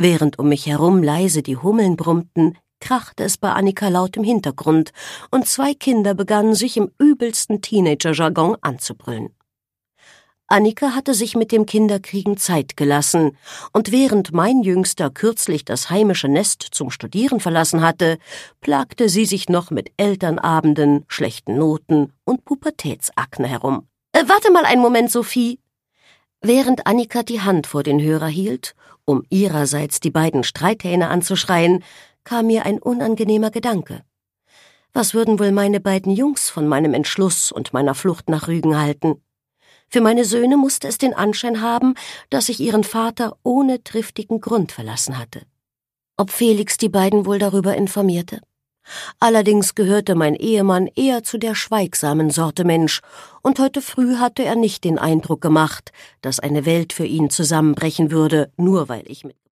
Während um mich herum leise die Hummeln brummten, krachte es bei Annika laut im Hintergrund, und 2 Kinder begannen sich im übelsten Teenager-Jargon anzubrüllen. Annika hatte sich mit dem Kinderkriegen Zeit gelassen, und während mein Jüngster kürzlich das heimische Nest zum Studieren verlassen hatte, plagte sie sich noch mit Elternabenden, schlechten Noten und Pubertätsakne herum. Warte mal einen Moment, Sophie!« Während Annika die Hand vor den Hörer hielt, um ihrerseits die beiden Streithähne anzuschreien, kam mir ein unangenehmer Gedanke. Was würden wohl meine beiden Jungs von meinem Entschluss und meiner Flucht nach Rügen halten? Für meine Söhne musste es den Anschein haben, dass ich ihren Vater ohne triftigen Grund verlassen hatte. Ob Felix die beiden wohl darüber informierte? Allerdings gehörte mein Ehemann eher zu der schweigsamen Sorte Mensch, und heute früh hatte er nicht den Eindruck gemacht, dass eine Welt für ihn zusammenbrechen würde, nur weil ich mit